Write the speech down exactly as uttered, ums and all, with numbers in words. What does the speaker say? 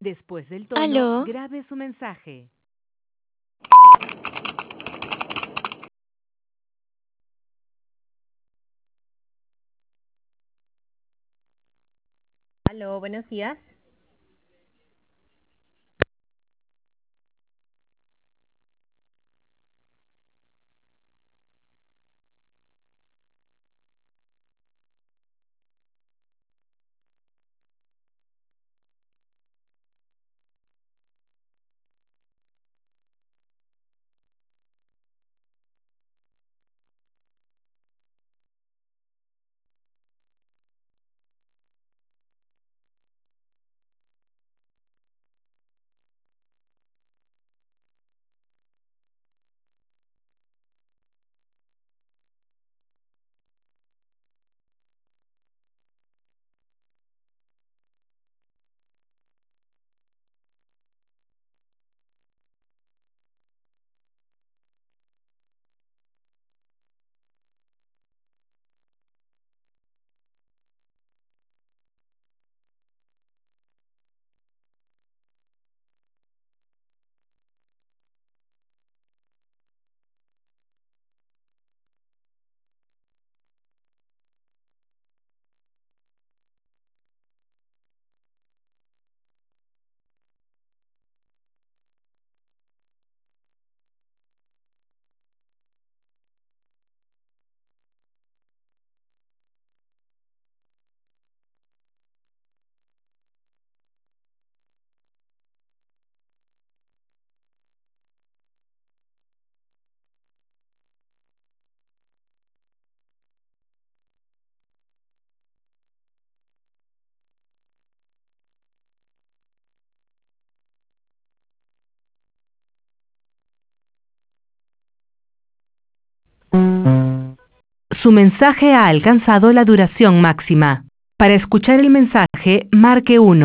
Después del tono, ¿Aló? grabe su mensaje. Aló, buenos días. Su mensaje ha alcanzado la duración máxima. Para escuchar el mensaje, marque uno.